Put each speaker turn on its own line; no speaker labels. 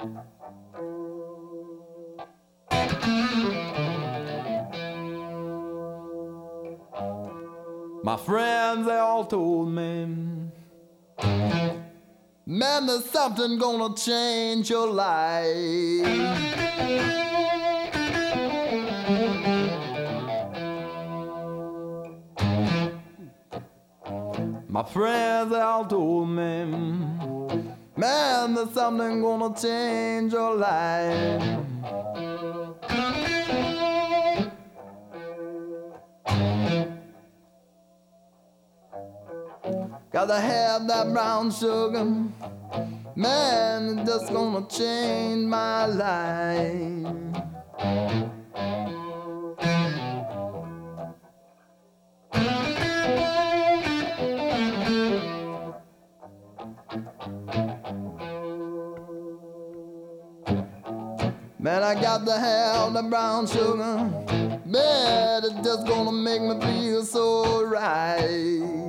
My friends, they all told me, man, there's something gonna change your life. My friends, they all told me, man, there's something gonna change your life. Gotta have that brown sugar, man, it's just gonna change my life. Man, I got to have the brown sugar, man, it's just gonna make me feel so right.